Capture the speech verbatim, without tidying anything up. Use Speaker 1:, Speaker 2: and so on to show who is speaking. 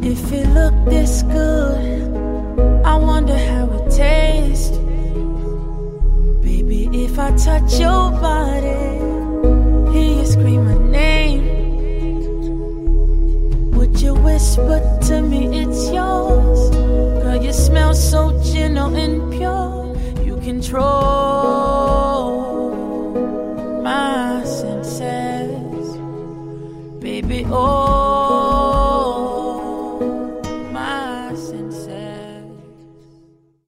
Speaker 1: If it looked this good, I wonder how it tastes. Baby, if I touch your body, hear you scream my name, would you whisper to me it's yours? Girl, you smell so gentle and pure. You control my senses. Baby, oh